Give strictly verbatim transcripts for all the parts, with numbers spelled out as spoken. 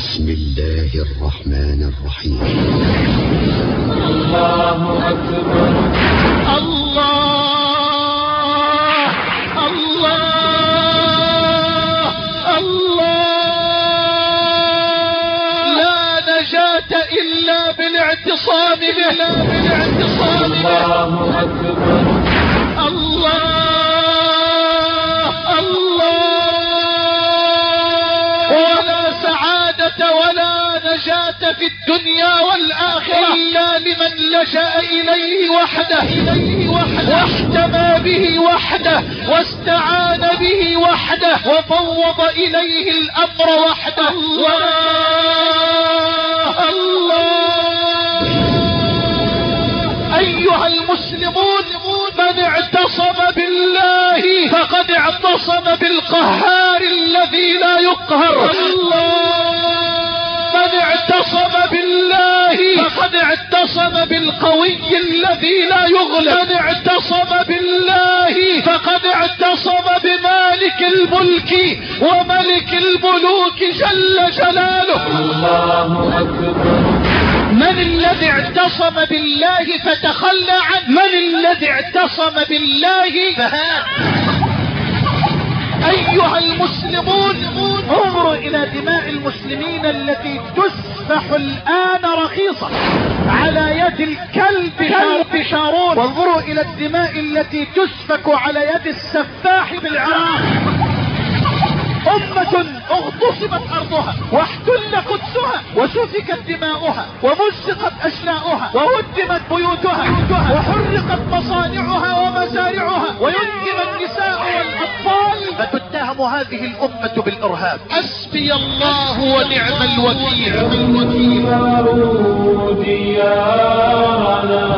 بسم الله الرحمن الرحيم. الله أكبر. الله الله الله. لا نجاة إلا بالاعتصام به. بالاعتصام به. الله أكبر. الله الله. ولا سعادة ولا نجاة في الدنيا والآخرة إلا لمن لجأ إليه وحده. إليه وحده واحتمى به وحده واستعان به وحده وفوض إليه الأمر وحده. الله الله. أيها المسلمون، من اعتصم بالله فقد اعتصم بالقهار الذي لا يقهر. من اعتصم بالله فقد اعتصم بالقوي الذي لا يغلب. من اعتصم بالله فقد اعتصم بمالك الملك وملك الملوك جل جلاله. الله أكبر. من الذي اعتصم بالله فتخلى عنه؟ من الذي اعتصم بالله فهان؟ أيها المسلمون، انظروا إلى دماء المسلمين التي تسفح الآن رخيصة على يد الكلب كلب شارون، وانظروا إلى الدماء التي تسفك على يد السفاح بالعراق. أمة اغتصبت أرضها واحتل قدسها وسفكت دماؤها ومزقت أشلاؤها وهدمت بيوتها وحرقت مصانعها ومزارعها ويتم النساء والأطفال، فتتهم هذه الأمة بالإرهاب. حسبي الله ونعم الوكيل. ديارنا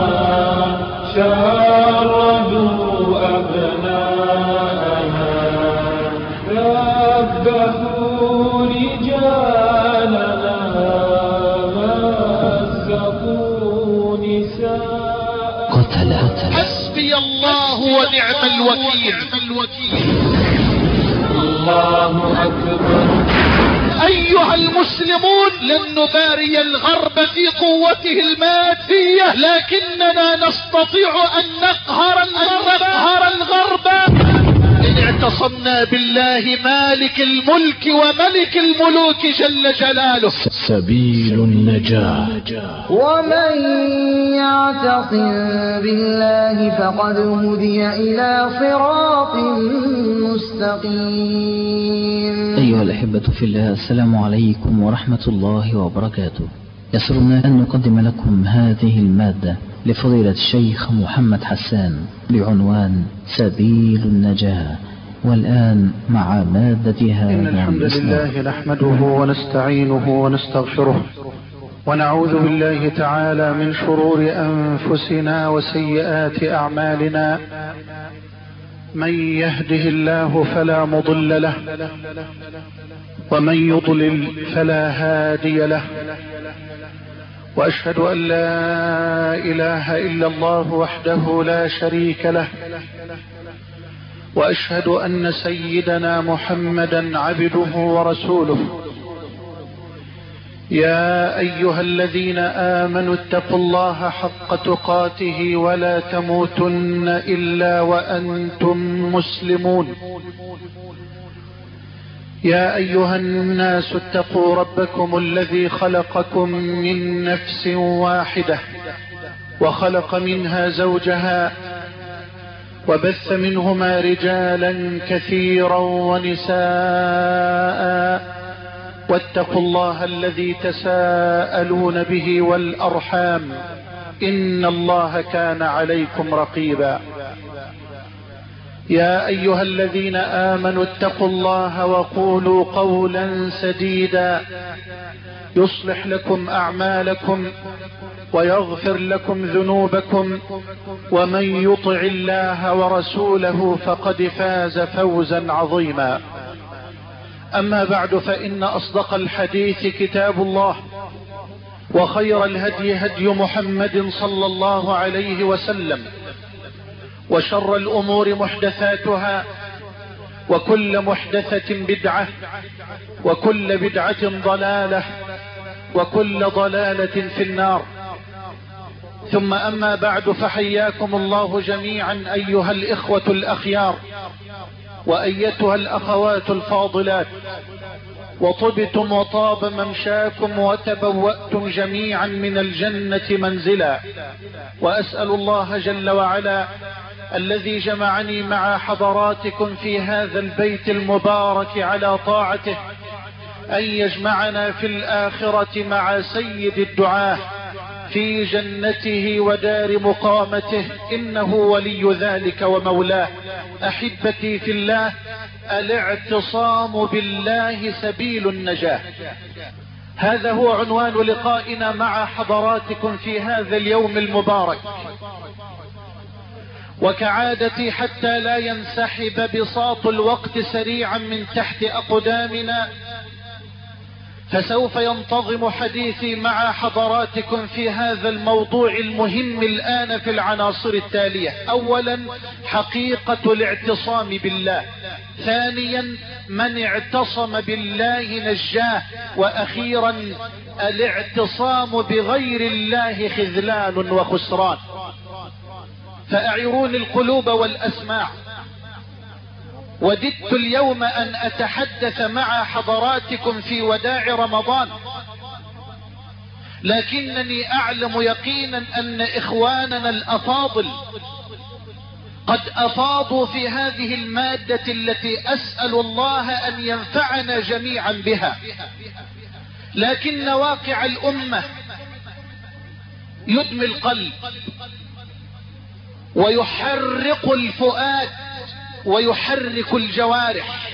شردوا أبناءنا ذبحوا رجالنا مزقوا نساء قتلت. حسبي الله ونعم الوكيل. الله أكبر. أيها المسلمون، لن نباري الغرب في قوته المادية، لكننا نستطيع أن نقهر نقهر الغرب إن اعتصمنا بالله مالك الملك وملك الملوك جل جلاله. سبيل النجاة. ومن يعتصم بالله فقد هدي إلى صراط مستقيم. أيها الأحبة في الله، السلام عليكم ورحمة الله وبركاته. يسرنا أن نقدم لكم هذه المادة لفضيلة الشيخ محمد حسان بعنوان سبيل النجاة. والآن مع مادة هذا. إن الحمد لله نحمده ونستعينه ونستغفره، ونعوذ بالله تعالى من شرور أنفسنا وسيئات أعمالنا. من يهده الله فلا مضل له، ومن يضلل فلا هادي له. وأشهد أن لا إله إلا الله وحده لا شريك له، وأشهد أن سيدنا محمدا عبده ورسوله. يا أيها الذين آمنوا اتقوا الله حق تقاته ولا تموتن إلا وأنتم مسلمون. يا أيها الناس اتقوا ربكم الذي خلقكم من نفس واحدة وخلق منها زوجها وبث منهما رجالا كثيرا ونساء، واتقوا الله الذي تساءلون به والأرحام إن الله كان عليكم رقيبا. يا أيها الذين آمنوا اتقوا الله وقولوا قولا سديدا يصلح لكم أعمالكم ويغفر لكم ذنوبكم، ومن يطع الله ورسوله فقد فاز فوزا عظيما. أما بعد، فإن أصدق الحديث كتاب الله، وخير الهدي هدي محمد صلى الله عليه وسلم، وشر الأمور محدثاتها، وكل محدثة بدعة، وكل بدعة ضلالة، وكل ضلالة في النار. ثم أما بعد، فحياكم الله جميعا أيها الإخوة الأخيار وأيتها الأخوات الفاضلات، وطبتم وطاب ممشاكم وتبوأتم جميعا من الجنة منزلا. وأسأل الله جل وعلا الذي جمعني مع حضراتكم في هذا البيت المبارك على طاعته أن يجمعنا في الآخرة مع سيد الدعاة في جنته ودار مقامته، إنه ولي ذلك ومولاه. أحبتي في الله، الاعتصام بالله سبيل النجاة. هذا هو عنوان لقائنا مع حضراتكم في هذا اليوم المبارك. وكعادتي حتى لا ينسحب بساط الوقت سريعا من تحت أقدامنا، فسوف ينتظم حديثي مع حضراتكم في هذا الموضوع المهم الآن في العناصر التالية: أولا، حقيقة الاعتصام بالله. ثانيا، من اعتصم بالله نجاه. وأخيرا، الاعتصام بغير الله خذلان وخسران. فأعيروني القلوب والأسماع. وددت اليوم أن أتحدث مع حضراتكم في وداع رمضان، لكنني أعلم يقينا أن إخواننا الأفاضل قد أفاضوا في هذه المادة التي أسأل الله أن ينفعنا جميعا بها. لكن واقع الأمة يدمي القلب ويحرق الفؤاد ويحرك الجوارح.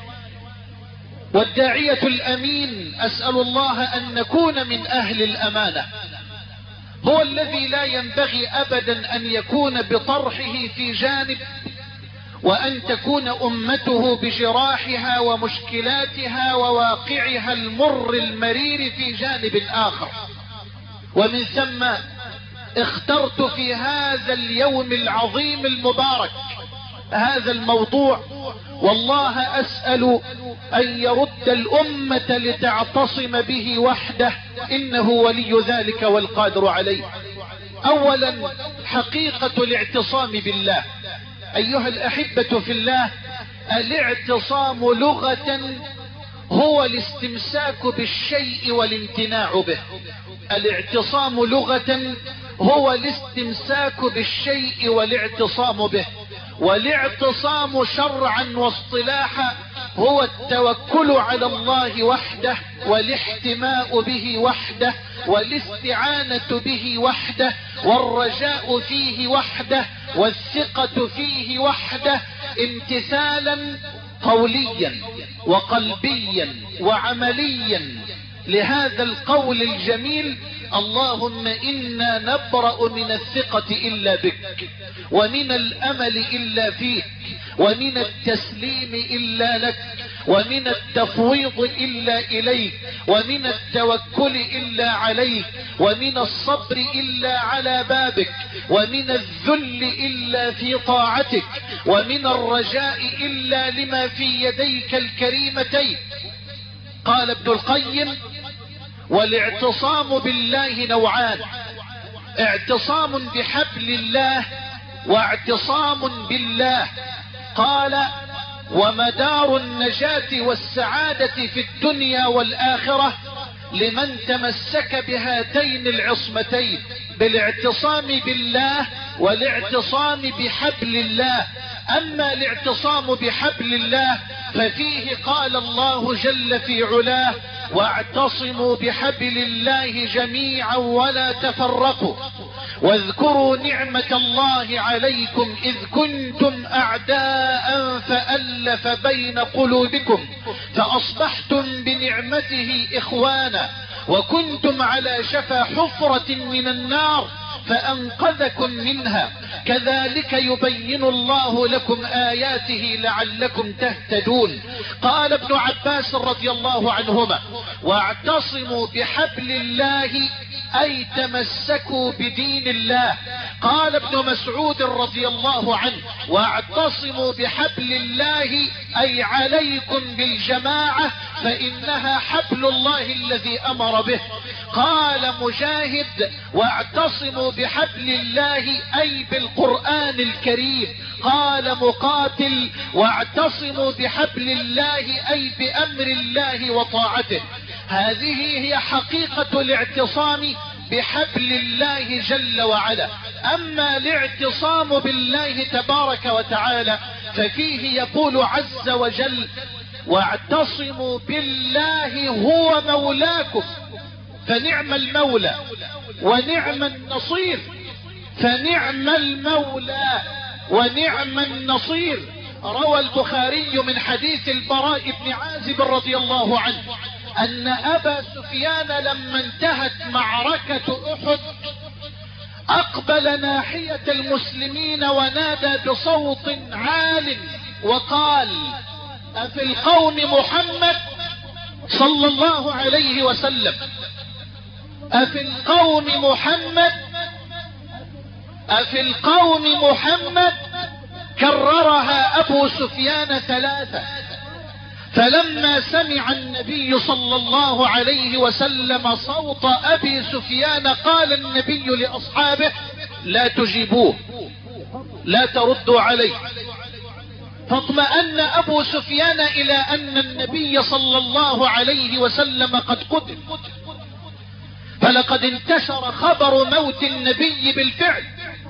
والداعية الأمين أسأل الله أن نكون من أهل الأمانة، هو الذي لا ينبغي أبدا أن يكون بطرحه في جانب، وأن تكون أمته بجراحها ومشكلاتها وواقعها المر المرير في جانب آخر. ومن ثم اخترت في هذا اليوم العظيم المبارك هذا الموضوع، والله أسأل أن يرد الأمة لتعتصم به وحده، إنه ولي ذلك والقادر عليه. أولا، حقيقة الاعتصام بالله. أيها الأحبة في الله، الاعتصام لغة هو الاستمساك بالشيء والامتناع به. الاعتصام لغة هو الاستمساك بالشيء والاعتصام به. والاعتصام شرعا واصطلاحا هو التوكل على الله وحده، والاحتماء به وحده، والاستعانة به وحده، والرجاء فيه وحده، والثقة فيه وحده، امتثالا قوليا وقلبيا وعمليا لهذا القول الجميل: اللهم إنا نبرأ من الثقة إلا بك، ومن الأمل إلا فيك، ومن التسليم إلا لك، ومن التفويض إلا إليك، ومن التوكل إلا عليك، ومن الصبر إلا على بابك، ومن الذل إلا في طاعتك، ومن الرجاء إلا لما في يديك الكريمتين. قال ابن القيم: والاعتصام بالله نوعان: اعتصام بحبل الله، واعتصام بالله. قال: ومدار النجاة والسعادة في الدنيا والآخرة لمن تمسك بهاتين العصمتين، بالاعتصام بالله والاعتصام بحبل الله. أما الاعتصام بحبل الله ففيه قال الله جل في علاه: واعتصموا بحبل الله جميعا ولا تفرقوا، واذكروا نعمة الله عليكم إذ كنتم أعداء فألف بين قلوبكم فأصبحتم بنعمته إخوانا، وكنتم على شفا حفرة من النار فأنقذكم منها، كذلك يبين الله لكم آياته لعلكم تهتدون. قال ابن عباس رضي الله عنهما: واعتصموا بحبل الله أي تمسكوا بدين الله. قال ابن مسعود رضي الله عنه: واعتصموا بحبل الله أي عليكم بالجماعة فإنها حبل الله الذي أمر به. قال مجاهد واعتصموا بحبل الله أي بالقرآن الكريم. قال مقاتل واعتصموا بحبل الله أي بأمر الله وطاعته. هذه هي حقيقة الاعتصام بحبل الله جل وعلا. أما الاعتصام بالله تبارك وتعالى ففيه يقول عز وجل واعتصموا بالله هو مولاكم فنعم المولى ونعم النصير. فنعم المولى ونعم النصير. روى البخاري من حديث البراء بن عازب رضي الله عنه أن أبا سفيان لما انتهت معركة أحد أقبل ناحية المسلمين ونادى بصوت عال وقال أفي القوم محمد صلى الله عليه وسلم أفي القوم محمد أفي القوم محمد. كررها أبو سفيان ثلاثة. فلما سمع النبي صلى الله عليه وسلم صوت أبي سفيان قال النبي لأصحابه لا تجيبوه لا تردوا عليه. فاطمأن أبو سفيان إلى أن النبي صلى الله عليه وسلم قد قتل. فلقد انتشر خبر موت النبي بالفعل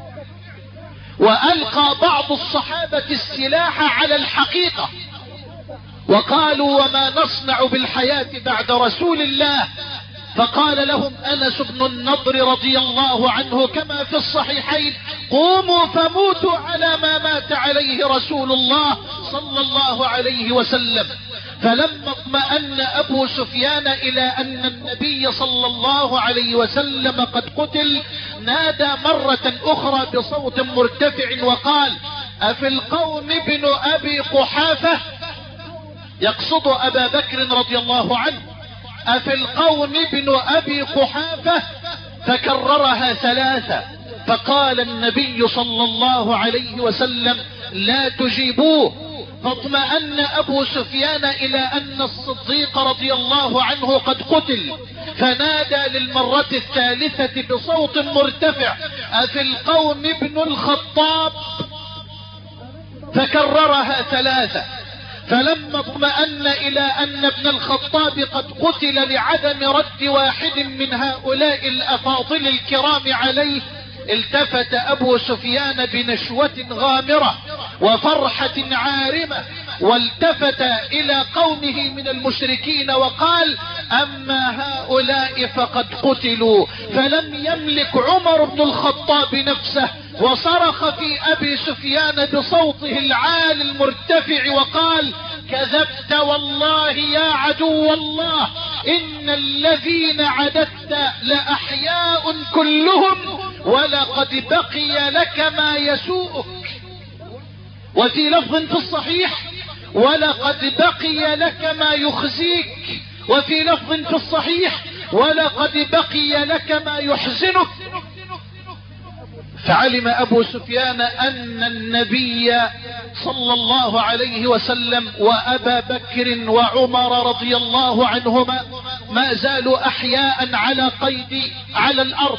وألقى بعض الصحابة السلاح على الحقيقة وقالوا وما نصنع بالحياة بعد رسول الله. فقال لهم أنس بن النضر رضي الله عنه كما في الصحيحين قوموا فموتوا على ما مات عليه رسول الله صلى الله عليه وسلم. فلما اطمأن أبو سفيان إلى أن النبي صلى الله عليه وسلم قد قتل نادى مرة أخرى بصوت مرتفع وقال أفي القوم ابن أبي قحافة يقصد أبا بكر رضي الله عنه أفي القوم ابن أبي قحافة. فكررها ثلاثة. فقال النبي صلى الله عليه وسلم لا تجيبوه. فاطمأن أبو سفيان إلى أن الصديق رضي الله عنه قد قتل فنادى للمرة الثالثة بصوت مرتفع أفي القوم ابن الخطاب. فكررها ثلاثة. فلما اطمأن إلى أن ابن الخطاب قد قتل لعدم رد واحد من هؤلاء الأفاضل الكرام عليه التفت أبو سفيان بنشوة غامرة وفرحة عارمة والتفت إلى قومه من المشركين وقال أما هؤلاء فقد قتلوا. فلم يملك عمر بن الخطاب نفسه وصرخ في أبي سفيان بصوته العالي المرتفع وقال كذبت والله يا عدو الله إن الذين عددت لأحياء كلهم ولقد بقي لك ما يسوءك. وفي لفظ في الصحيح ولقد بقي لك ما يخزيك. وفي لفظ في الصحيح ولقد بقي لك ما يحزنك. فعلم أبو سفيان أن النبي صلى الله عليه وسلم وأبا بكر وعمر رضي الله عنهما ما زالوا أحياء على قيد على الأرض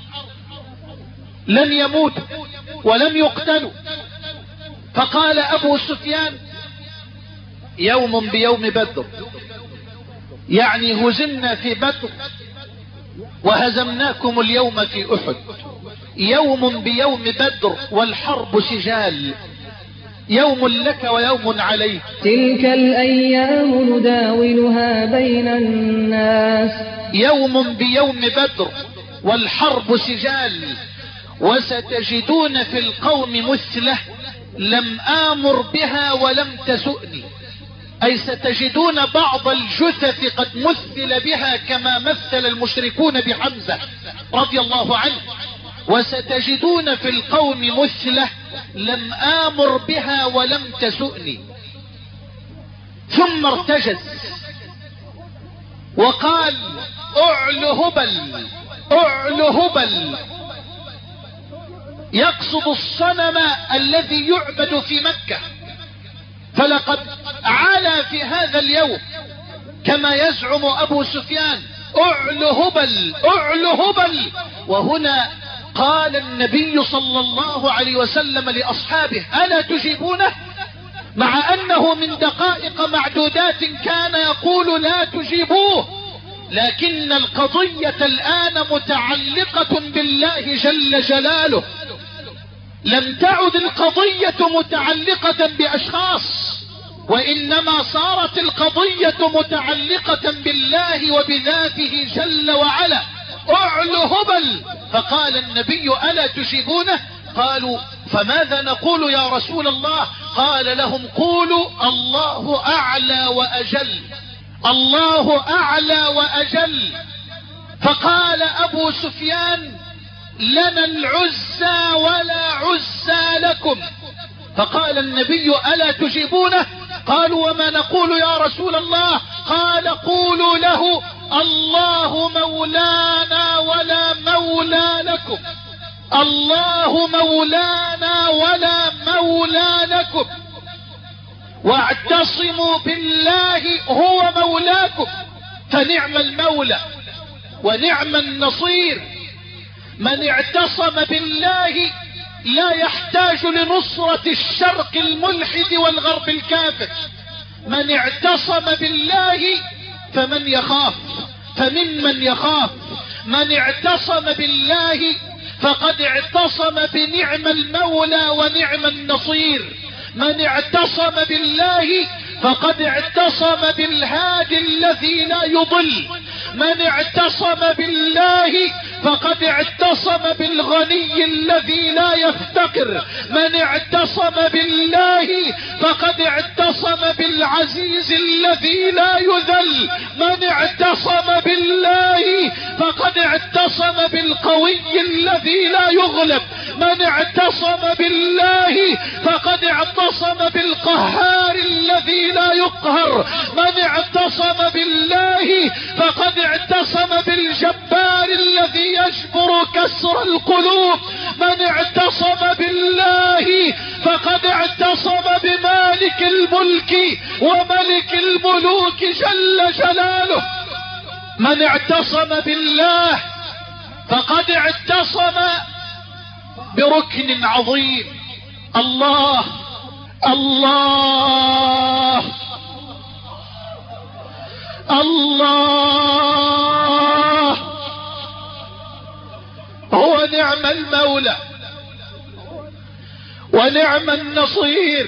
لن يموتوا ولم يقتلوا. فقال أبو سفيان يوم بيوم بدر يعني هزمنا في بدر وهزمناكم اليوم في أحد. يوم بيوم بدر والحرب سجال يوم لك ويوم عليك. تلك الأيام نداولها بين الناس. يوم بيوم بدر والحرب سجال وستجدون في القوم مثله لم آمر بها ولم تسؤني. أي ستجدون بعض الجثث قد مثل بها كما مثل المشركون بحمزة رضي الله عنه. وستجدون في القوم مثله لم آمر بها ولم تسؤني. ثم ارتجز وقال اعل هبل اعل هبل. يقصد الصنم الذي يعبد في مكة. فلقد علا في هذا اليوم كما يزعم أبو سفيان أعل هبل أعل هبل. وهنا قال النبي صلى الله عليه وسلم لأصحابه ألا تجيبونه؟ مع أنه من دقائق معدودات كان يقول لا تجيبوه، لكن القضية الآن متعلقة بالله جل جلاله. لم تعد القضية متعلقة بأشخاص، وإنما صارت القضية متعلقة بالله وبذاته جل وعلا. أعل هبل. فقال النبي ألا تجيبونه؟ قالوا فماذا نقول يا رسول الله؟ قال لهم قولوا الله أعلى وأجل، الله أعلى وأجل. فقال أبو سفيان لنا العزى ولا عزى لكم. فقال النبي ألا تجيبونه؟ قالوا وما نقول يا رسول الله؟ قال قولوا له الله مولانا ولا مولى لكم، الله مولانا ولا مولى لكم، واعتصموا بالله هو مولاكم. فنعم المولى ونعم النصير. من اعتصم بالله لا يحتاج لنصرة الشرق الملحد والغرب الكافر. من اعتصم بالله فمن يخاف؟ فممن يخاف؟ من اعتصم بالله فقد اعتصم بنعم المولى ونعم النصير. من اعتصم بالله فقد اعتصم بالهادي الذي لا يضل. من اعتصم بالله فقد اعتصم بالغني الذي لا يفتقر. من اعتصم بالله فقد اعتصم بالعزيز الذي لا يذل. من اعتصم بالله فقد اعتصم بالقوي الذي لا يغلب. من اعتصم بالله فقد اعتصم بالقهار الذي لا يقهر. من اعتصم بالله فقد اعتصم بالجبار الذي يجبر كسر القلوب. من اعتصم بالله فقد اعتصم بمالك الملك وملك الملوك جل جلاله. من اعتصم بالله فقد اعتصم بركن عظيم. الله الله الله هو نعم المولى ونعم النصير.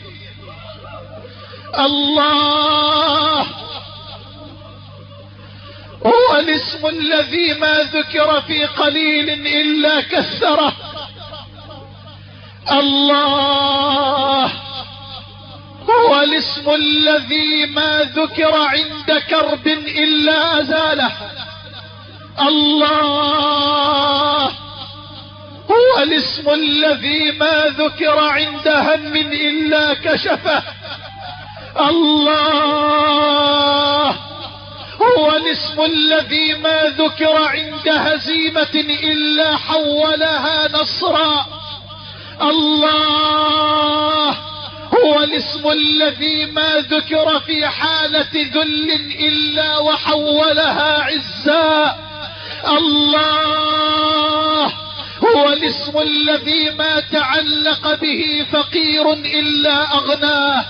الله هو الاسم الذي ما ذكر في قليل إلا كثره. الله هو الاسم الذي ما ذكر عند كرب إلا أزاله. الله هو الاسم الذي ما ذكر عند هم إلا كشفه. الله هو الاسم الذي ما ذكر عند هزيمة إلا حولها نصرا. الله هو الاسم الذي ما ذكر في حالة ذل إلا وحولها عزا. الله هو الاسم الذي ما تعلق به فقير إلا أغناه.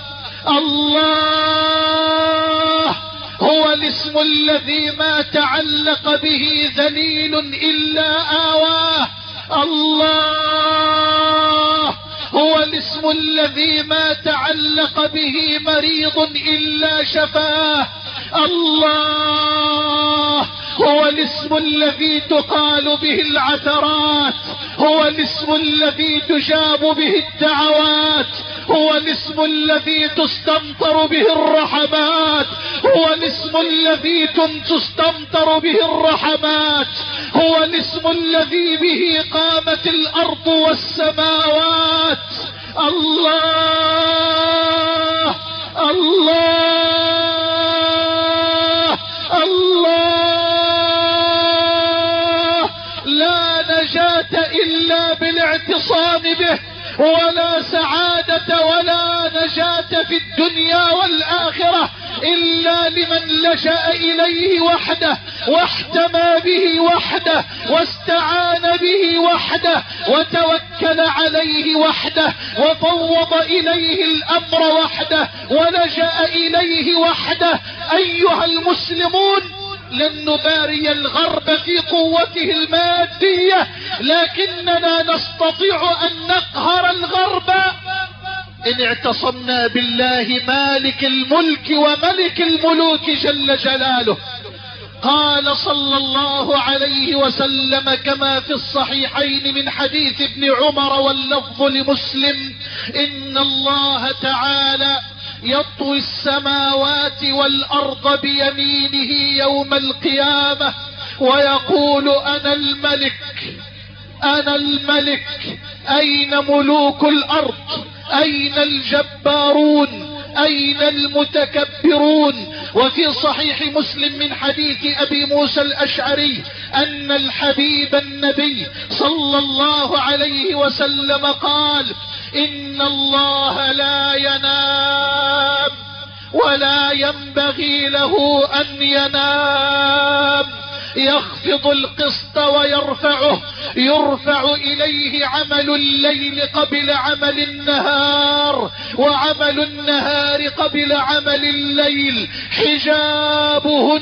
الله هو الاسم الذي ما تعلق به ذليل إلا آواه. الله هو الاسم الذي ما تعلق به مريض إلا شفاه. الله هو الاسم الذي تقال به العثرات. هو الاسم الذي تجاب به الدعوات. هو الاسم الذي تستمطر به الرحمات. هو الاسم الذي تستمطر به الرحمات. هو الاسم الذي به قامت الأرض والسماوات. الله الله الله لا نجاة إلا بالاعتصام به، ولا سعادة ولا نجاة في الدنيا والآخرة إلا لمن لجأ إليه وحده، واحتمى به وحده، واستعان به وحده، وتوكل عليه وحده، وفوض إليه الأمر وحده، ولجأ إليه وحده. أيها المسلمون، لن نباري الغرب في قوته المادية، لكننا نستطيع أن نقهر الغرب إن اعتصمنا بالله مالك الملك وملك الملوك جل جلاله. قال صلى الله عليه وسلم كما في الصحيحين من حديث ابن عمر واللفظ لمسلم: إن الله تعالى يطوي السماوات والأرض بيمينه يوم القيامة ويقول: أنا الملك أنا الملك، أين ملوك الأرض؟ أين الجبارون؟ أين المتكبرون؟ وفي صحيح مسلم من حديث أبي موسى الأشعري أن الحبيب النبي صلى الله عليه وسلم قال: إن الله لا ينام ولا ينبغي له أن ينام، يخفض القسط ويرفعه، يرفع إليه عمل الليل قبل عمل النهار، وعمل النهار قبل عمل الليل، حجابه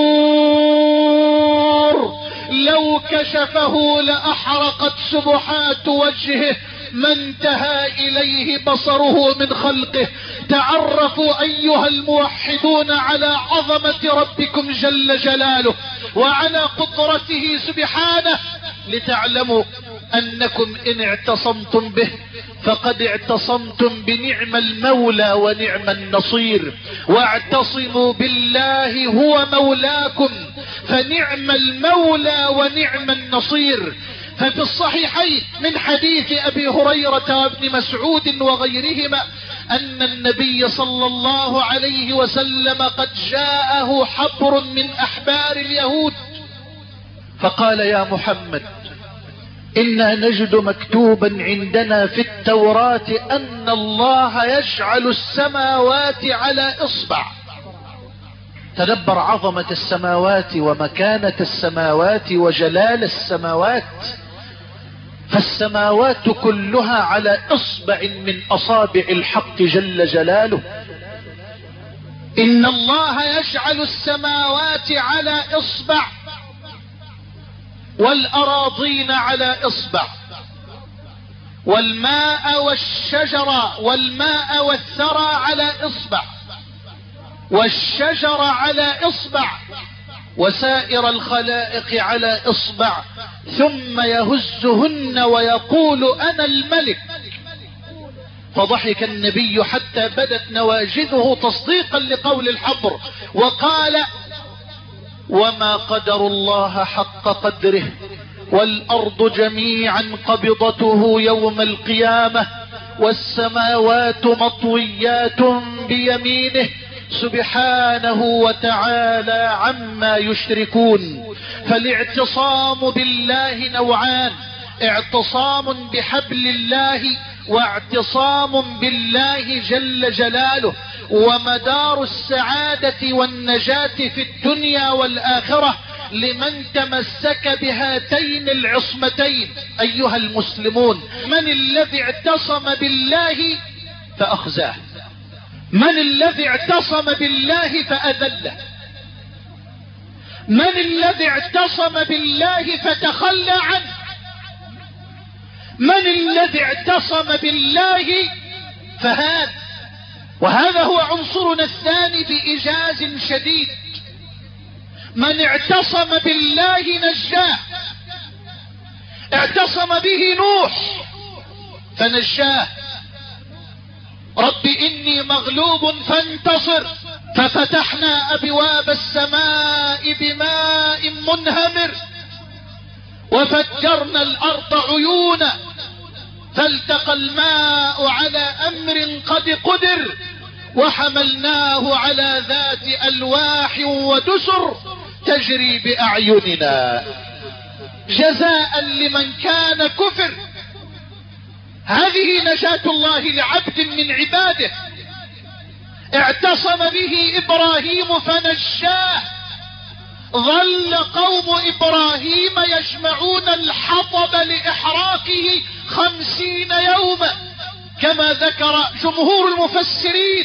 النور، لو كشفه لأحرقت سبحات وجهه ما انتهى إليه بصره من خلقه. تعرفوا أيها الموحدون على عظمة ربكم جل جلاله وعلى قدرته سبحانه، لتعلموا أنكم إن اعتصمتم به فقد اعتصمتم بنعم المولى ونعم النصير. واعتصموا بالله هو مولاكم فنعم المولى ونعم النصير. ففي الصحيحين من حديث أبي هريرة وابن مسعود وغيرهما أن النبي صلى الله عليه وسلم قد جاءه حبر من أحبار اليهود فقال: يا محمد، إنا نجد مكتوبا عندنا في التوراة أن الله يجعل السماوات على إصبع. تدبر عظمة السماوات ومكانة السماوات وجلال السماوات، فالسماوات كلها على إصبع من أصابع الحق جل جلاله. إن الله يجعل السماوات على إصبع والأراضين على إصبع، والماء والشجر والماء والثرى على إصبع، والشجر على إصبع، وسائر الخلائق على إصبع، ثم يهزهن ويقول: أنا الملك. فضحك النبي حتى بدت نواجذه تصديقا لقول الحبر وقال: وما قدر الله حق قدره، والأرض جميعا قبضته يوم القيامة، والسماوات مطويات بيمينه سبحانه وتعالى عما يشركون. فالاعتصام بالله نوعان: اعتصام بحبل الله واعتصام بالله جل جلاله. ومدار السعادة والنجاة في الدنيا والآخرة لمن تمسك بهاتين العصمتين. أيها المسلمون، من الذي اعتصم بالله فأخزاه؟ من الذي اعتصم بالله فأذله؟ من الذي اعتصم بالله فتخلى عنه؟ من الذي اعتصم بالله فهان؟ وهذا هو عنصرنا الثاني بإيجاز شديد. من اعتصم بالله نجاه، اعتصم به نوح فنجاه: رب إني مغلوب فانتصر، ففتحنا أبواب السماء بماء منهمر وفجرنا الأرض عيونا فالتقى الماء على أمر قد قدر وحملناه على ذات ألواح ودسر تجري بأعيننا. جزاء لمن كان كفر. هذه نجاة الله لعبد من عباده اعتصم به إبراهيم فنجاه. ظل قوم إبراهيم يجمعون الحطب لإحراقه خمسين يوما كما ذكر جمهور المفسرين،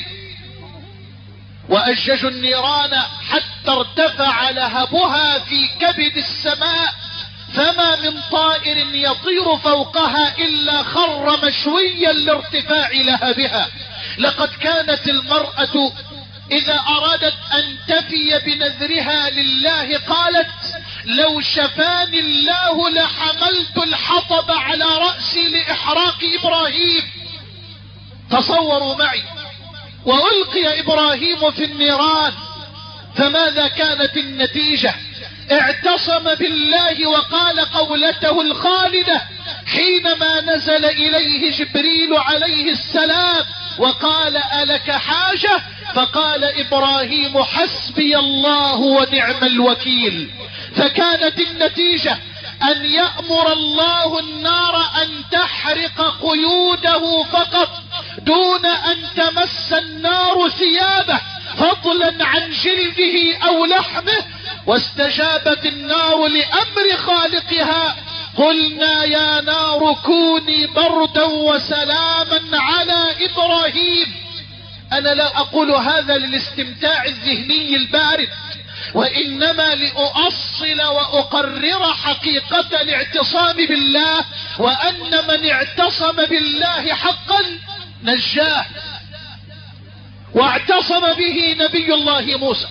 وأججوا النيران حتى ارتفع لهبها في كبد السماء، فما من طائر يطير فوقها إلا خر مشويا لارتفاع لهبها. لقد كانت المرأة إذا أرادت أن تفي بنذرها لله قالت: لو شفاني الله لحملت الحطب على رأسي لإحراق إبراهيم. تصوروا معي، وألقي إبراهيم في النيران، فماذا كانت النتيجة؟ اعتصم بالله وقال قولته الخالدة حينما نزل إليه جبريل عليه السلام وقال: ألك حاجة؟ فقال إبراهيم: حسبي الله ونعم الوكيل. فكانت النتيجة أن يأمر الله النار أن تحرق قيوده فقط دون أن تمس النار ثيابه فضلا عن جلده أو لحمه. واستجابت النار لأمر خالقها: قلنا يا نار كوني بردا وسلاما على إبراهيم. أنا لا أقول هذا للاستمتاع الذهني البارد، وإنما لأؤصل وأقرر حقيقة الاعتصام بالله، وأن من اعتصم بالله حقا نجاه. واعتصم به نبي الله موسى،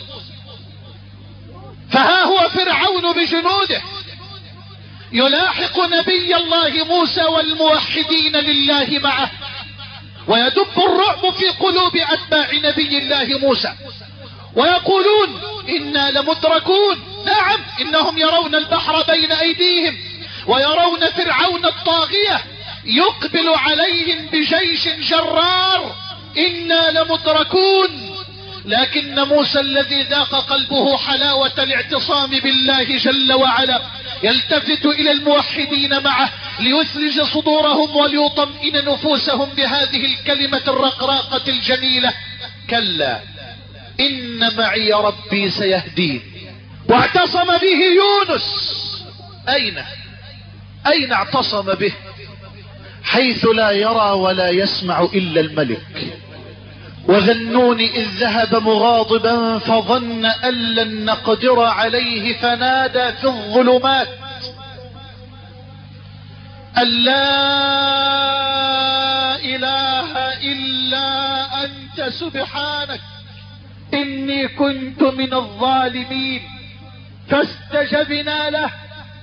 فها هو فرعون بجنوده يلاحق نبي الله موسى والموحدين لله معه، ويدب الرعب في قلوب أتباع نبي الله موسى، ويقولون: إنا لمدركون. نعم، إنهم يرون البحر بين أيديهم، ويرون فرعون الطاغية يقبل عليهم بجيش جرار. إنا لمدركون. لكن موسى الذي ذاق قلبه حلاوة الاعتصام بالله جل وعلا يلتفت إلى الموحدين معه ليثلج صدورهم وليطمئن نفوسهم بهذه الكلمة الرقراقة الجميلة: كلا إن معي ربي سيهدين. واعتصم به يونس. أين أين اعتصم به؟ حيث لا يرى ولا يسمع إلا الملك. وذنون إذ ذهب مغاضبا فظن أن لن نقدر عليه فنادى في الظلمات أن لا إله إلا أنت سبحانك إني كنت من الظالمين. فاستجبنا له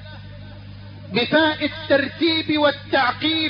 بفاء الترتيب والتعقيب،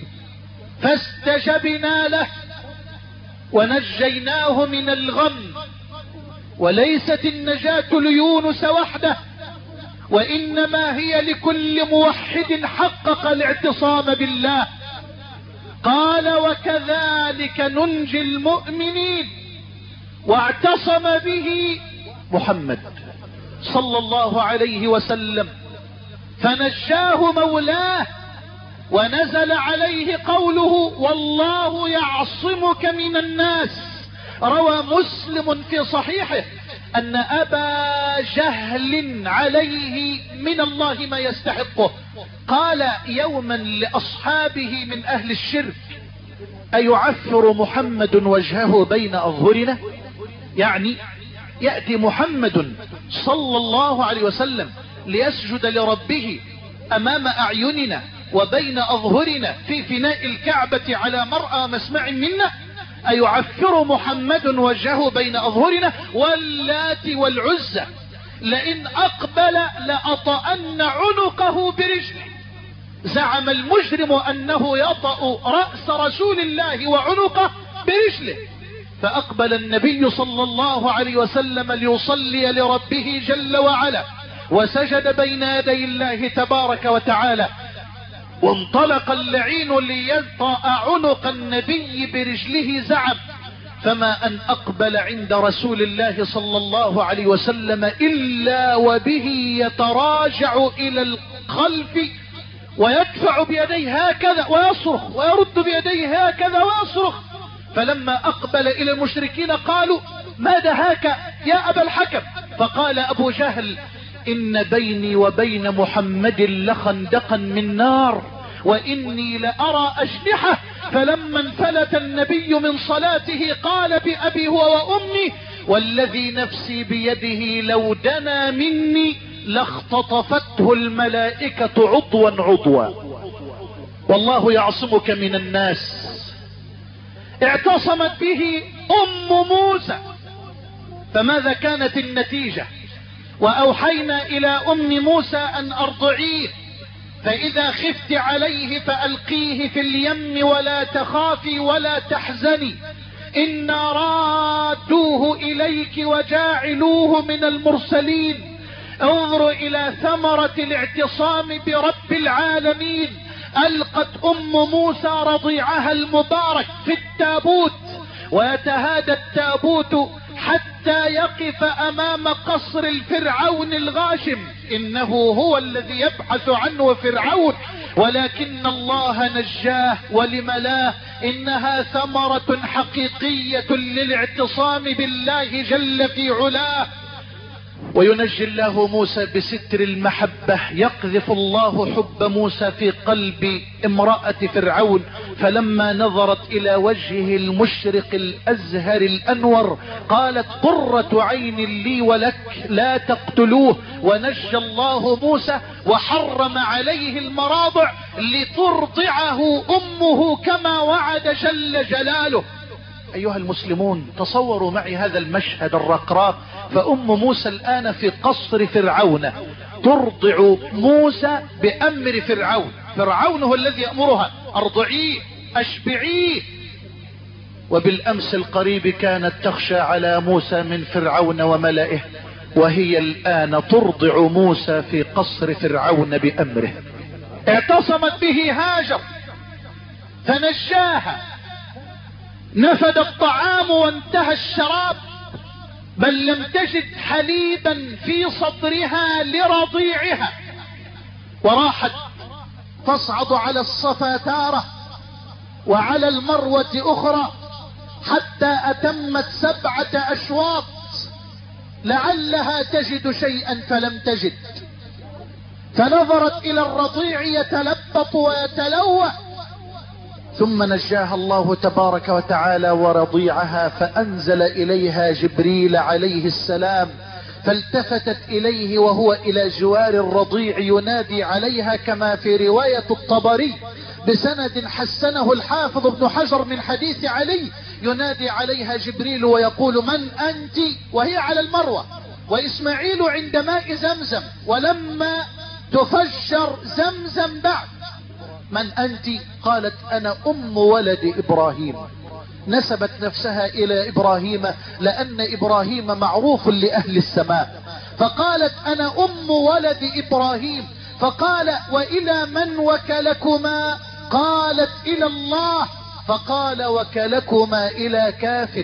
فاستجبنا له ونجيناه من الغم. وليست النجاة ليونس وحده، وإنما هي لكل موحد حقق الاعتصام بالله. قال: وكذلك ننجي المؤمنين. واعتصم به محمد صلى الله عليه وسلم فنجاه مولاه، ونزل عليه قوله: والله يعصمك من الناس. روى مسلم في صحيحه أن أبا جهل عليه من الله ما يستحقه قال يوما لأصحابه من أهل الشرك: أيعفر محمد وجهه بين أظهرنا؟ يعني يأتي محمد صلى الله عليه وسلم ليسجد لربه أمام أعيننا وبين أظهرنا في فناء الكعبة على مرأى مسمع منا؟ أيعفر محمد وجهه بين أظهرنا؟ واللات والعزى لئن أقبل لأطأن عنقه برجله. زعم المجرم أنه يطأ رأس رسول الله وعنقه برجله، فأقبل النبي صلى الله عليه وسلم ليصلي لربه جل وعلا، وسجد بين يدي الله تبارك وتعالى، وانطلق اللعين ليطأ عنق النبي برجله. زعم فما أن أقبل عند رسول الله صلى الله عليه وسلم إلا وبه يتراجع إلى خلفي ويدفع بيديه هكذا ويصرخ ويرد بيديه هكذا ويصرخ. فلما أقبل إلى المشركين قالوا ما دهاك يا أبا الحكم؟ فقال أبو جهل إن بيني وبين محمد لخندقا من نار وإني لأرى أجنحة. فلما انفلت النبي من صلاته قال بأبي هو وأمي والذي نفسي بيده لو دنا مني لاختطفته الملائكة عضوا عضوا. والله يعصمك من الناس. اعتصمت به أم موسى. فماذا كانت النتيجة؟ وأوحينا إلى أم موسى أن أرضعيه فإذا خفت عليه فألقيه في اليم ولا تخافي ولا تحزني إنا رادوه إليك وجاعلوه من المرسلين. انظروا إلى ثمرة الاعتصام برب العالمين. ألقت أم موسى رضيعها المبارك في التابوت ويتهادى التابوت حتى يقف أمام قصر الفرعون الغاشم. إنه هو الذي يبحث عنه فرعون ولكن الله نجاه. ولم لا؟ إنها ثمرة حقيقية للاعتصام بالله جل في علاه. وينجي الله موسى بستر المحبة. يقذف الله حب موسى في قلب امرأة فرعون فلما نظرت إلى وجهه المشرق الأزهر الأنور قالت قرة عين لي ولك لا تقتلوه. ونجى الله موسى وحرم عليه المراضع لترضعه أمه كما وعد جل جلاله. أيها المسلمون تصوروا معي هذا المشهد الرقراق. فأم موسى الآن في قصر فرعون ترضع موسى بأمر فرعون. فرعون هو الذي يأمرها ارضعيه اشبعيه. وبالأمس القريب كانت تخشى على موسى من فرعون وملئه وهي الآن ترضع موسى في قصر فرعون بأمره. اعتصمت به هاجر فنجاها. نفد الطعام وانتهى الشراب بل لم تجد حليبا في صدرها لرضيعها وراحت تصعد على الصفا تارة وعلى المروة أخرى حتى أتمت سبعة أشواط لعلها تجد شيئا فلم تجد. فنظرت إلى الرضيع يتلبط ويتلوى ثم نجاها الله تبارك وتعالى ورضيعها فأنزل إليها جبريل عليه السلام فالتفتت إليه وهو إلى جوار الرضيع ينادي عليها كما في رواية الطبري بسند حسنه الحافظ ابن حجر من حديث علي. ينادي عليها جبريل ويقول من أنت وهي على المروة وإسماعيل عند ماء زمزم ولما تفجر زمزم بعد. من أنت؟ قالت أنا أم ولد إبراهيم. نسبت نفسها إلى إبراهيم لأن إبراهيم معروف لأهل السماء. فقالت أنا أم ولد إبراهيم. فقال وإلى من وكلكما؟ قالت إلى الله. فقال وكلكما إلى كاف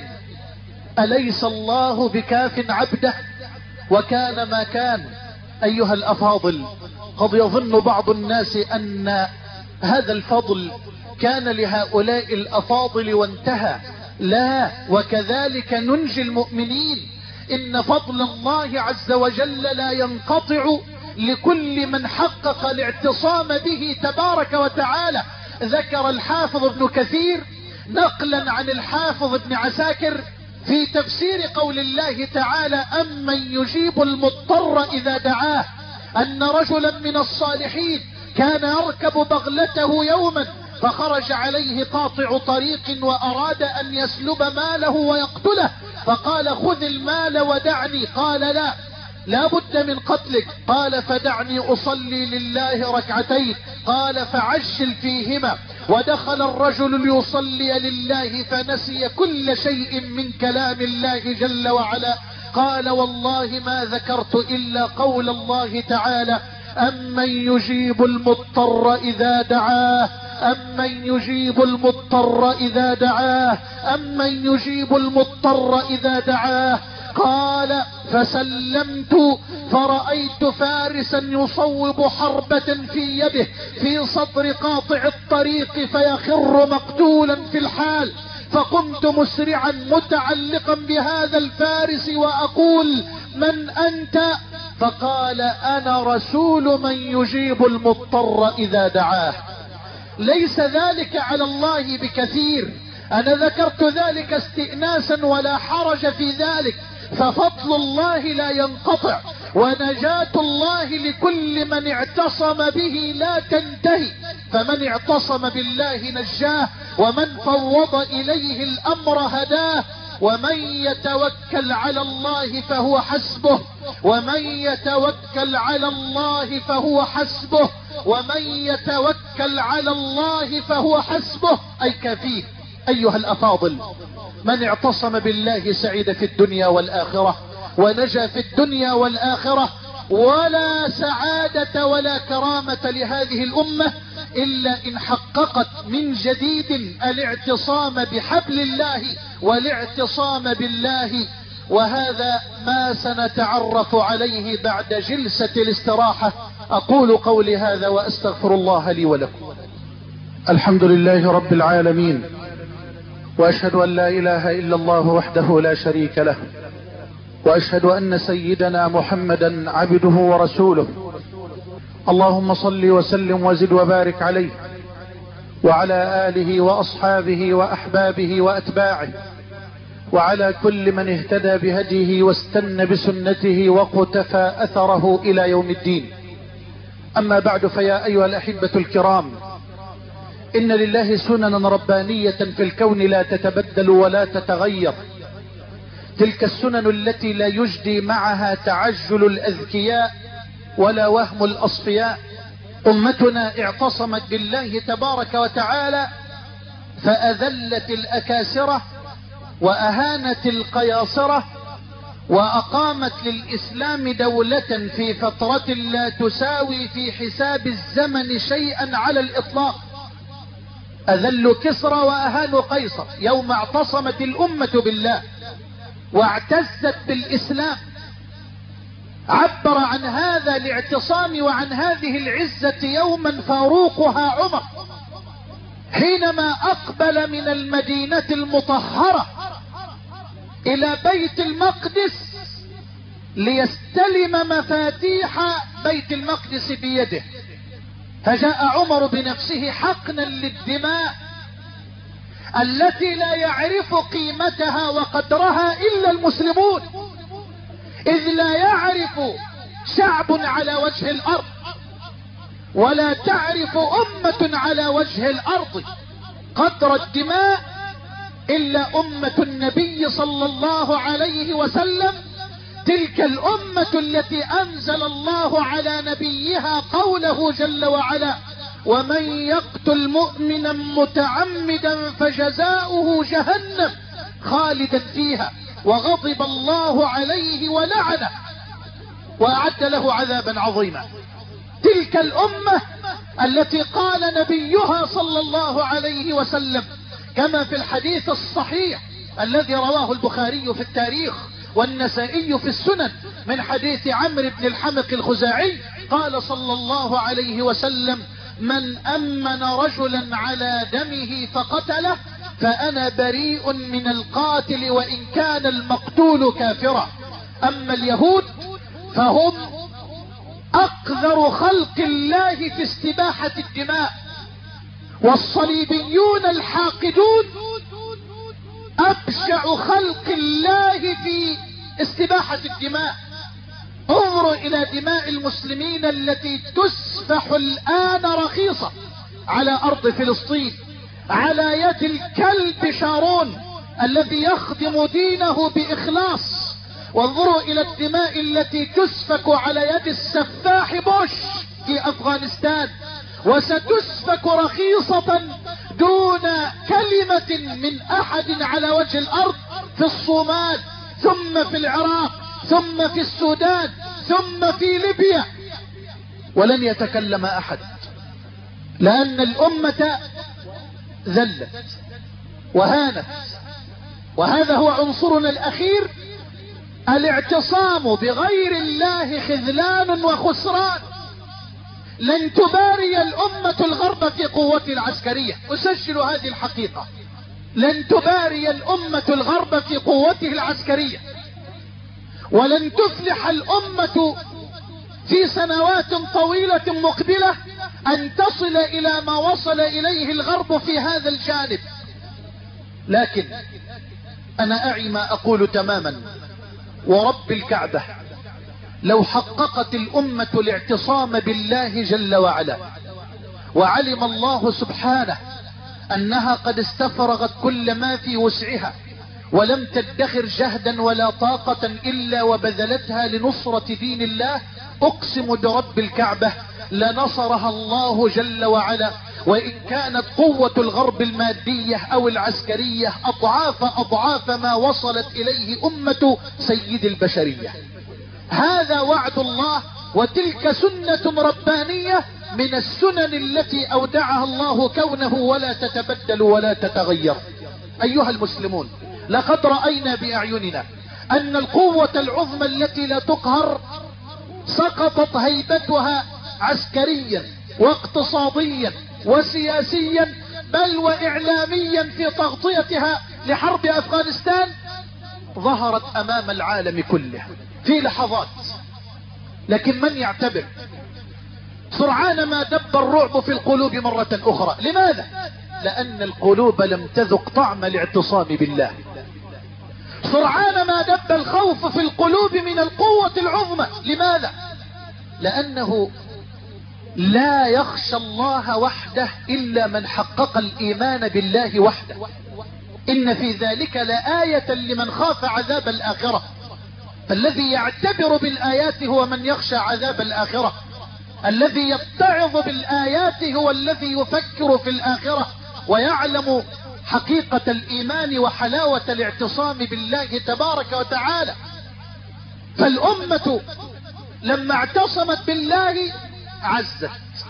أليس الله بكاف عبده؟ وكان ما كان. أيها الأفاضل قد يظن بعض الناس أن هذا الفضل كان لهؤلاء الأفاضل وانتهى. لا، وكذلك ننجي المؤمنين. إن فضل الله عز وجل لا ينقطع لكل من حقق الاعتصام به تبارك وتعالى. ذكر الحافظ ابن كثير نقلا عن الحافظ ابن عساكر في تفسير قول الله تعالى أمن يجيب المضطر إذا دعاه أن رجلا من الصالحين كان يركب بغلته يوما فخرج عليه قاطع طريق وأراد أن يسلب ماله ويقتله فقال خذ المال ودعني. قال لا لا بد من قتلك. قال فدعني أصلي لله ركعتين. قال فعجل فيهما. ودخل الرجل ليصلي لله فنسي كل شيء من كلام الله جل وعلا. قال والله ما ذكرت إلا قول الله تعالى أمن يجيب المضطر إذا دعاه أمن يجيب المضطر إذا دعاه أمن يجيب المضطر إذا دعاه قال فسلمت فرأيت فارسا يصوب حربة في يده في صدر قاطع الطريق فيخر مقتولا في الحال، فقمت مسرعا متعلقا بهذا الفارس وأقول من أنت؟ فقال أنا رسول من يجيب المضطر إذا دعاه. ليس ذلك على الله بكثير، أنا ذكرت ذلك استئناسا ولا حرج في ذلك، ففضل الله لا ينقطع، ونجاة الله لكل من اعتصم به لا تنتهي، فمن اعتصم بالله نجاه، ومن فوض إليه الأمر هداه، ومن يتوكل على الله فهو حسبه، ومن يتوكل على الله فهو حسبه، ومن يتوكل على الله فهو حسبه أي كفيه. أيها الأفاضل، من اعتصم بالله سعيد في الدنيا والآخرة، ونجا في الدنيا والآخرة، ولا سعادة ولا كرامة لهذه الأمة إلا إن حققت من جديد الاعتصام بحبل الله والاعتصام بالله. وهذا ما سنتعرف عليه بعد جلسة الاستراحة. أقول قولي هذا وأستغفر الله لي ولكم. الحمد لله رب العالمين، وأشهد أن لا إله إلا الله وحده لا شريك له، وأشهد أن سيدنا محمدا عبده ورسوله. اللهم صل وسلم وزد وبارك عليه وعلى آله وأصحابه وأحبابه وأتباعه، وعلى كل من اهتدى بهديه واستنى بسنته وقتفى أثره إلى يوم الدين. أما بعد، فيا أيها الأحبة الكرام، إن لله سننا ربانية في الكون لا تتبدل ولا تتغير، تلك السنن التي لا يجدي معها تعجل الأذكياء ولا وهم الأصفياء. أمتنا اعتصمت بالله تبارك وتعالى فأذلت الأكاسرة وأهانت القياصرة، وأقامت للإسلام دولة في فترة لا تساوي في حساب الزمن شيئا على الإطلاق. أذلوا كسرى وأهانوا قيصر يوم اعتصمت الأمة بالله واعتزت بالإسلام. عبر عن هذا الاعتصام وعن هذه العزة يوما فاروقها عمر، حينما أقبل من المدينة المطهرة إلى بيت المقدس ليستلم مفاتيح بيت المقدس بيده، فجاء عمر بنفسه حقنا للدماء التي لا يعرف قيمتها وقدرها إلا المسلمون، إذ لا يعرف شعب على وجه الأرض ولا تعرف أمة على وجه الأرض قدر الدماء إلا أمة النبي صلى الله عليه وسلم، تلك الأمة التي أنزل الله على نبيها قوله جل وعلا: ومن يقتل مؤمنا متعمدا فجزاؤه جهنم خالدا فيها وغضب الله عليه ولعنه وأعد له عذابا عظيما. تلك الأمة التي قال نبيها صلى الله عليه وسلم كما في الحديث الصحيح الذي رواه البخاري في التاريخ والنسائي في السنن من حديث عمرو بن الحمق الخزاعي، قال صلى الله عليه وسلم: من أمن رجلا على دمه فقتله فأنا بريء من القاتل وإن كان المقتول كافرا. أما اليهود فهم أقذر خلق الله في استباحة الدماء، والصليبيون الحاقدون أبشع خلق الله في استباحة الدماء. انظروا إلى دماء المسلمين التي تسفح الآن رخيصة على أرض فلسطين على يد الكلب شارون الذي يخدم دينه بإخلاص. وانظروا إلى الدماء التي تسفك على يد السفاح بوش في أفغانستان، وستسفك رخيصة دون كلمة من أحد على وجه الأرض في الصومال، ثم في العراق، ثم في السودان، ثم في ليبيا، ولن يتكلم أحد، لأن الأمة ذلت وهانت. وهذا هو عنصرنا الأخير الاعتصام بغير الله خذلان وخسران. لن تباري الأمة الغرب في قوته العسكرية، أسجل هذه الحقيقة، لن تباري الأمة الغرب في قوته العسكرية، ولن تفلح الأمة في سنوات طويلة مقبلة أن تصل إلى ما وصل إليه الغرب في هذا الجانب. لكن أنا أعي ما أقول تماما، ورب الكعبة لو حققت الأمة الاعتصام بالله جل وعلا، وعلم الله سبحانه أنها قد استفرغت كل ما في وسعها ولم تدخر جهدا ولا طاقة إلا وبذلتها لنصرة دين الله، أقسم برب الكعبة لنصرها الله جل وعلا، وإن كانت قوة الغرب المادية أو العسكرية أضعاف أضعاف ما وصلت إليه أمة سيد البشرية. هذا وعد الله، وتلك سنة ربانية من السنن التي أودعها الله كونه ولا تتبدل ولا تتغير. أيها المسلمون، لقد رأينا بأعيننا أن القوة العظمى التي لا تقهر سقطت هيبتها عسكريا واقتصاديا وسياسيا، بل وإعلاميا في تغطيتها لحرب أفغانستان، ظهرت أمام العالم كله في لحظات. لكن من يعتبر؟ سرعان ما دب الرعب في القلوب مرة أخرى. لماذا؟ لأن القلوب لم تذق طعم الاعتصام بالله. سرعان ما دب الخوف في القلوب من القوة العظمى. لماذا؟ لأنه لا يخشى الله وحده إلا من حقق الإيمان بالله وحده. إن في ذلك لآية لمن خاف عذاب الآخرة. فالذي يعتبر بالآيات هو من يخشى عذاب الآخرة، الذي يتعظ بالآيات هو الذي يفكر في الآخرة ويعلم حقيقة الإيمان وحلاوة الاعتصام بالله تبارك وتعالى. فالأمة لما اعتصمت بالله عزت،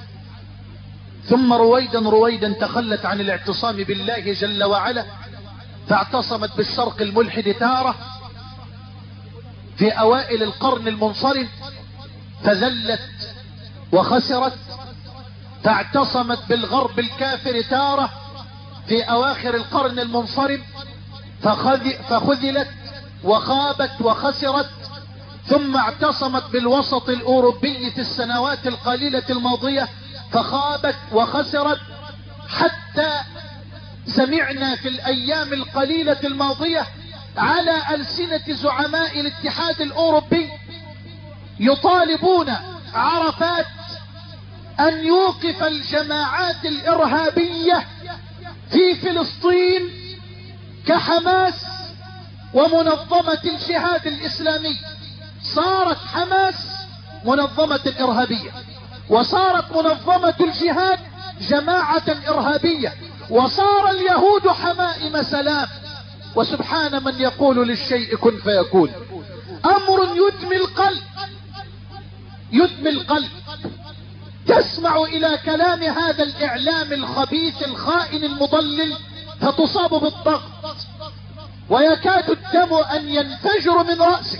ثم رويدا رويدا تخلت عن الاعتصام بالله جل وعلا، فاعتصمت بالشرق الملحد تارة في أوائل القرن المنصرم فذلت وخسرت، فاعتصمت بالغرب الكافر تارة في أواخر القرن المنصرم فخذلت وخابت وخسرت، ثم اعتصمت بالوسط الأوروبي في السنوات القليلة الماضية فخابت وخسرت، حتى سمعنا في الأيام القليلة الماضية على ألسنة زعماء الاتحاد الأوروبي يطالبون عرفات أن يوقف الجماعات الإرهابية في فلسطين كحماس ومنظمة الجهاد الإسلامي. صارت حماس منظمة إرهابية، وصارت منظمة الجهاد جماعة إرهابية، وصار اليهود حمائم سلام. وسبحان من يقول للشيء كن فيكون. أمر يدمي القلب، يدمي القلب. تسمع إلى كلام هذا الإعلام الخبيث الخائن المضلل فتصاب بالضغط، ويكاد الدم أن ينفجر من رأسك.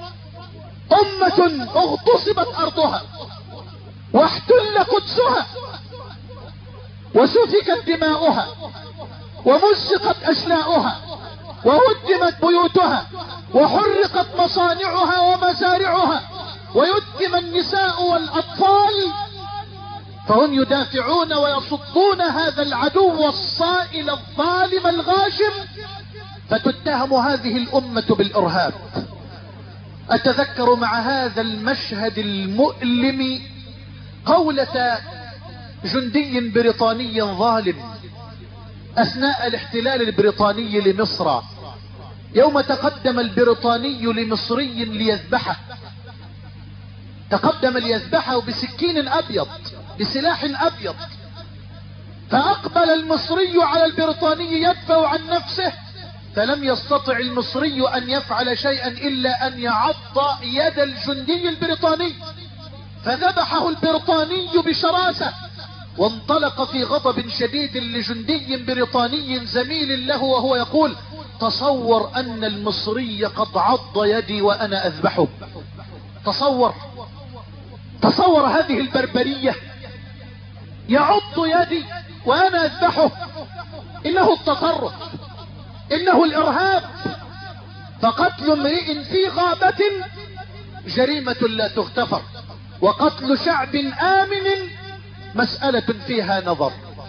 أمة اغتصبت أرضها واحتل قدسها وسفكت دماؤها ومزقت أشلاؤها وهدمت بيوتها وحرقت مصانعها ومزارعها ويتم النساء والأطفال، فهم يدافعون ويصدون هذا العدو الصائل الظالم الغاشم، فتتهم هذه الأمة بالإرهاب. أتذكر مع هذا المشهد المؤلم قولة جندي بريطاني ظالم أثناء الاحتلال البريطاني لمصر، يوم تقدم البريطاني لمصري ليذبحه، تقدم ليذبحه بسكين أبيض بسلاح أبيض، فأقبل المصري على البريطاني يدفع عن نفسه، فلم يستطع المصري أن يفعل شيئا إلا أن يعض يد الجندي البريطاني، فذبحه البريطاني بشراسة، وانطلق في غضب شديد لجندي بريطاني زميل له وهو يقول: تصور ان المصري قد عض يدي وانا اذبحه. تصور تصور هذه البربرية، يعض يدي وانا اذبحه. انه التطرف، انه الارهاب. فقتل امرئ في غابة جريمة لا تغتفر، وقتل شعب آمن مسألة فيها نظر.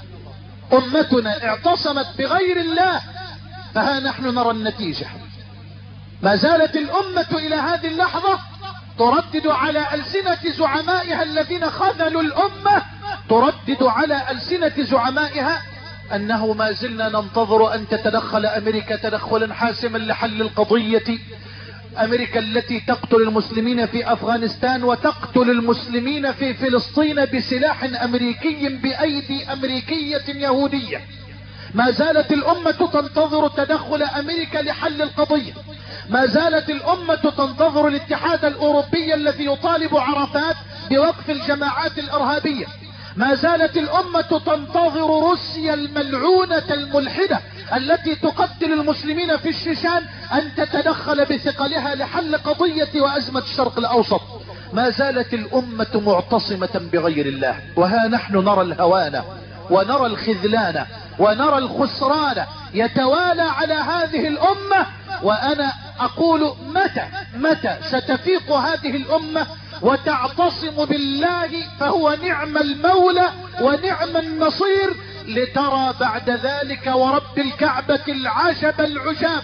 امتنا اعتصمت بغير الله، فها نحن نرى النتيجة. ما زالت الامة الى هذه اللحظة تردد على ألسنة زعمائها الذين خذلوا الامة، تردد على ألسنة زعمائها انه ما زلنا ننتظر ان تتدخل امريكا تدخلا حاسما لحل القضية. امريكا التي تقتل المسلمين في افغانستان وتقتل المسلمين في فلسطين بسلاح امريكي بايدي امريكية يهودية. ما زالت الامة تنتظر تدخل امريكا لحل القضية. ما زالت الامة تنتظر الاتحاد الاوروبي الذي يطالب عرفات بوقف الجماعات الارهابية. ما زالت الامة تنتظر روسيا الملعونة الملحدة التي تقتل المسلمين في الشيشان ان تتدخل بثقلها لحل قضية وازمة الشرق الاوسط. ما زالت الامة معتصمة بغير الله، وها نحن نرى الهوان ونرى الخذلان ونرى الخسران يتوالى على هذه الامة. وانا اقول متى متى ستفيق هذه الامة وتعتصم بالله، فهو نعم المولى ونعم النصير، لترى بعد ذلك ورب الكعبة العشب العشاب.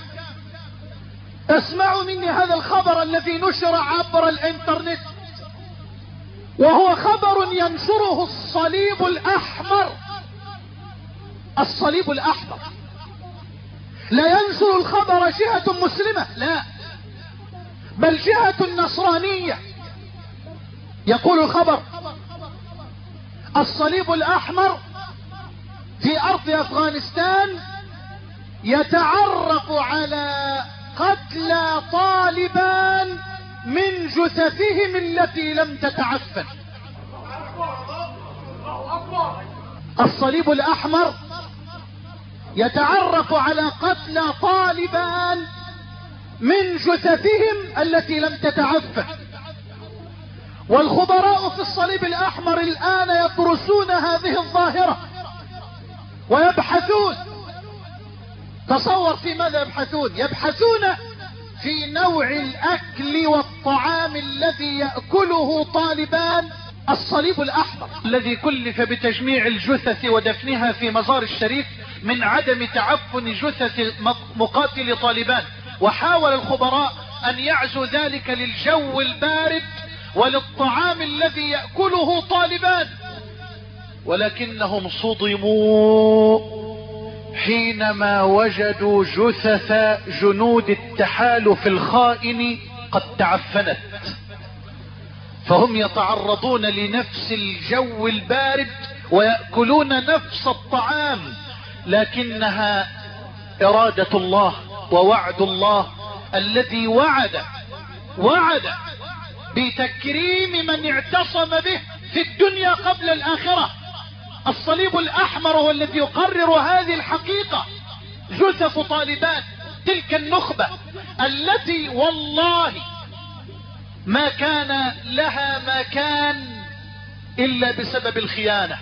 اسمعوا مني هذا الخبر الذي نشر عبر الانترنت، وهو خبر ينشره الصليب الاحمر. الصليب الاحمر لا ينشر الخبر جهة مسلمة، لا، بل جهة نصرانية. يقول الخبر: الصليب الاحمر في ارض افغانستان يتعرف على قتلى طالبان من جثثهم التي لم تتعفن. الصليب الاحمر يتعرف على قتلى طالبان من جثثهم التي لم تتعفن. والخبراء في الصليب الاحمر الان يدرسون هذه الظاهرة ويبحثون. تصور في ماذا يبحثون؟ يبحثون في نوع الاكل والطعام الذي يأكله طالبان الصليب الاحمر، الذي كلف بتجميع الجثث ودفنها في مزار الشريف من عدم تعفن جثث مقاتل طالبان. وحاول الخبراء ان يعزوا ذلك للجو البارد وللطعام الذي يأكله طالبان، ولكنهم صدموا حينما وجدوا جثث جنود التحالف الخائن قد تعفنت. فهم يتعرضون لنفس الجو البارد ويأكلون نفس الطعام، لكنها إرادة الله ووعد الله الذي وعد وعد بتكريم من اعتصم به في الدنيا قبل الآخرة. الصليب الأحمر هو الذي يقرر هذه الحقيقة. جثث طالبان، تلك النخبة التي والله ما كان لها مكان إلا بسبب الخيانة.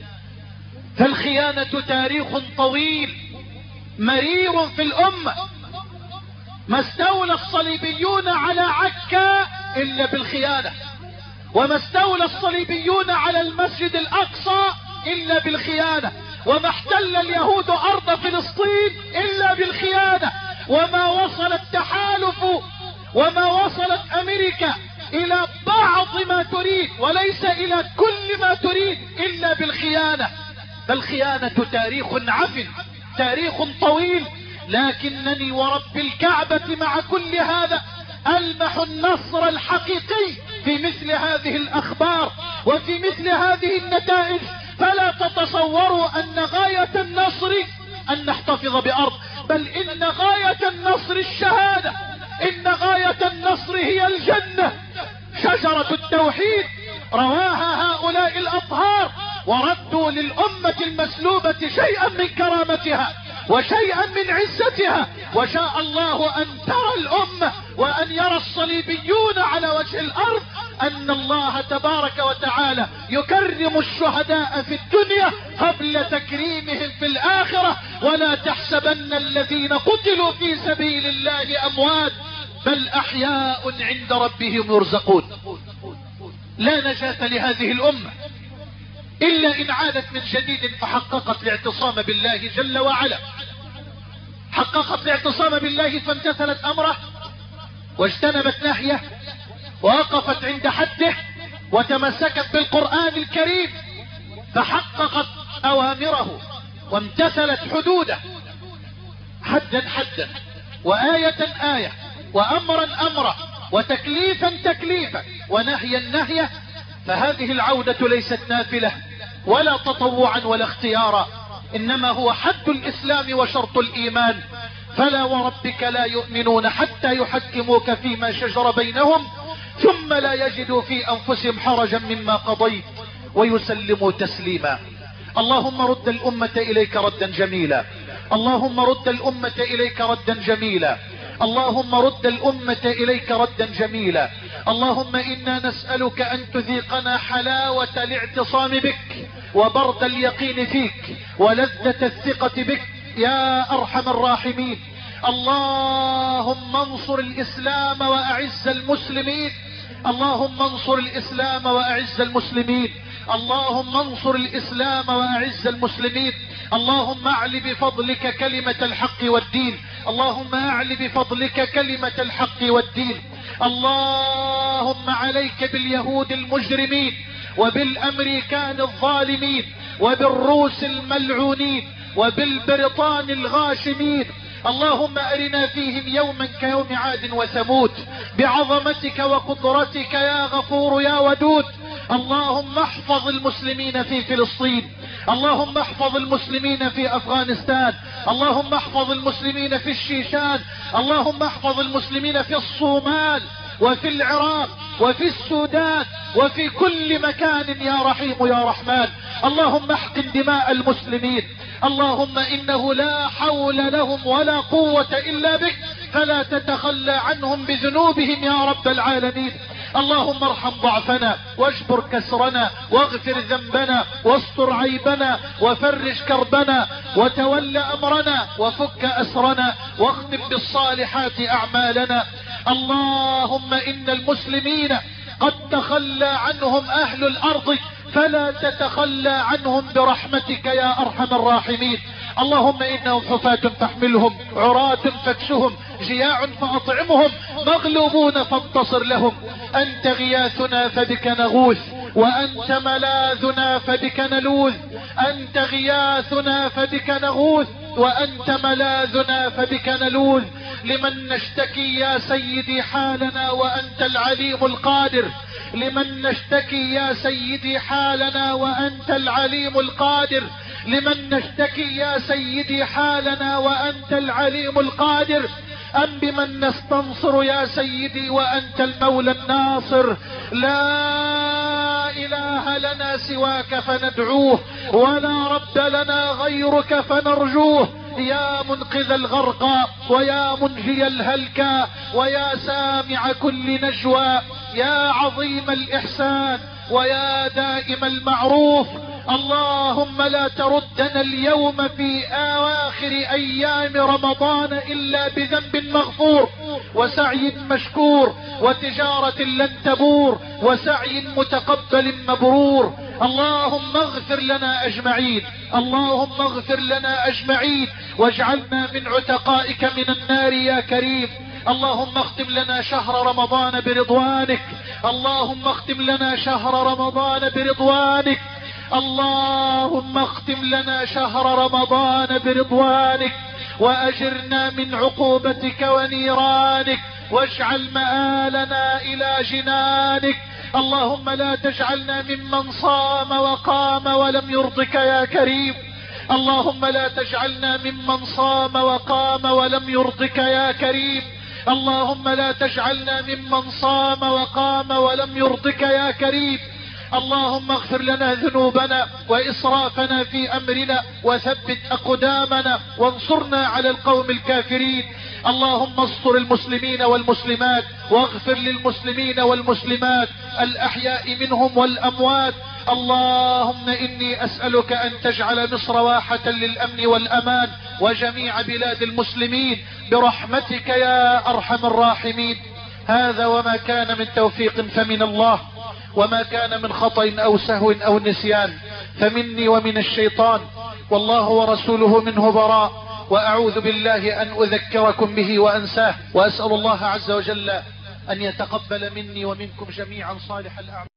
فالخيانة تاريخ طويل مرير في الأمة. ما استولى الصليبيون على عكا إلا بالخيانة، وما استولى الصليبيون على المسجد الأقصى إلا بالخيانة، وما احتل اليهود أرض فلسطين إلا بالخيانة، وما وصل التحالف وما وصلت أمريكا إلى بعض ما تريد وليس إلى كل ما تريد إلا بالخيانة. فالخيانة تاريخ عفن، تاريخ طويل، لكنني ورب الكعبة مع كل هذا ألمح النصر الحقيقي في مثل هذه الأخبار وفي مثل هذه النتائج. فلا تتصوروا أن غاية النصر أن نحتفظ بأرض، بل إن غاية النصر الشهادة، إن غاية النصر هي الجنة. شجرة التوحيد رواها هؤلاء الأطهار وردوا للأمة المسلوبة شيئا من كرامتها وشيئا من عزتها وشاء الله أن ترى الأمة وأن يرى الصليبيون على وجه الأرض أن الله تبارك وتعالى يكرم الشهداء في الدنيا قبل تكريمهم في الآخرة. ولا تحسبن الذين قتلوا في سبيل الله أموات بل أحياء عند ربهم يرزقون. لا نجاة لهذه الأمة إلا إن عادت من جديد فحققت الاعتصام بالله جل وعلا، حققت الاعتصام بالله فامتثلت أمره واجتنبت نهيه ووقفت عند حده وتمسكت بالقرآن الكريم فحققت أوامره وامتثلت حدوده حدا حدا وآية آية وأمرا أمرا وتكليفا تكليفا ونهيا نهيا. فهذه العودة ليست نافلة ولا تطوعا ولا اختيارا، إنما هو حد الإسلام وشرط الإيمان. فلا وربك لا يؤمنون حتى يحكموك فيما شجر بينهم ثم لا يجدوا في أنفسهم حرجا مما قضيت ويسلموا تسليما. اللهم رد الأمة إليك ردا جميلا، اللهم رد الأمة إليك ردا جميلا، اللهم رد الأمة إليك ردا جميلا. اللهم إنا نسألك أن تذيقنا حلاوة الاعتصام بك وبرد اليقين فيك ولذة الثقة بك يا أرحم الراحمين. اللهم انصر الإسلام وأعز المسلمين، اللهم انصر الإسلام وأعز المسلمين، اللهم انصر الإسلام وأعز المسلمين. اللهم اعل بفضلك كلمة الحق والدين، اللهم اعل بفضلك كلمة الحق والدين. اللهم عليك باليهود المجرمين وبالأمريكان الظالمين وبالروس الملعونين وبالبريطان الغاشمين. اللهم أرنا فيهم يوما كيوم عاد وثمود بعظمتك وقدرتك يا غفور يا ودود. اللهم احفظ المسلمين في فلسطين، اللهم احفظ المسلمين في أفغانستان، اللهم احفظ المسلمين في الشيشان، اللهم احفظ المسلمين في الصومال وفي العراق وفي السودان وفي كل مكان يا رحيم يا رحمن. اللهم احقن دماء المسلمين، اللهم إنه لا حول لهم ولا قوة إلا بك، فلا تتخلى عنهم بذنوبهم يا رب العالمين. اللهم ارحم ضعفنا واجبر كسرنا واغفر ذنبنا واستر عيبنا وفرج كربنا وتول أمرنا وفك أسرنا واختم بالصالحات أعمالنا. اللهم إن المسلمين قد تخلى عنهم أهل الأرض فلا تتخلى عنهم برحمتك يا أرحم الراحمين. اللهم إنهم حفاة فاحملهم، عراة فاكسهم، جياع فأطعمهم، مغلوبون فانتصر لهم. أنت غياثنا فبك نغوث وأنت ملاذنا فبك نلوذ، أنت غياثنا فبك نغوث وأنت ملاذنا فبك نلوذ. لمن نشتكي يا سيدي حالنا وأنت العليم القادر، لمن نشتكي يا سيدي حالنا وأنت العليم القادر، لمن نشتكي يا سيدي حالنا وأنت العليم القادر. أم بمن نستنصر يا سيدي وأنت المولى الناصر. لا إله لنا سواك فندعوه ولا رب لنا غيرك فنرجوه. يا منقذ الغرقى ويا منجي الهلكى ويا سامع كل نجوى، يا عظيم الإحسان ويا دائم المعروف. اللهم لا تردنا اليوم في آخر أيام رمضان إلا بذنب مغفور وسعي مشكور وتجارة لن تبور وسعي متقبل مبرور. اللهم اغفر لنا أجمعين، اللهم اغفر لنا أجمعين واجعلنا من عتقائك من النار يا كريم. اللهم اختم لنا شهر رمضان برضوانك، اللهم اختم لنا شهر رمضان برضوانك، اللهم اختم لنا شهر رمضان برضوانك وأجرنا من عقوبتك ونيرانك واجعل مآلنا إلى جنانك. اللهم لا تجعلنا ممن صام وقام ولم يرضك يا كريم، اللهم لا تجعلنا ممن صام وقام ولم يرضك يا كريم، اللهم لا تجعلنا ممن صام وقام ولم يرضك يا كريم. اللهم اغفر لنا ذنوبنا وإسرافنا في أمرنا وثبت أقدامنا وانصرنا على القوم الكافرين. اللهم استر المسلمين والمسلمات واغفر للمسلمين والمسلمات الأحياء منهم والأموات. اللهم إني أسألك أن تجعل مصر واحة للأمن والأمان وجميع بلاد المسلمين برحمتك يا أرحم الراحمين. هذا وما كان من توفيق فمن الله، وما كان من خطأ أو سهو أو نسيان فمني ومن الشيطان، والله ورسوله منه براء، وأعوذ بالله أن أذكركم به وأنساه، وأسأل الله عز وجل أن يتقبل مني ومنكم جميعا صالح الأعمال.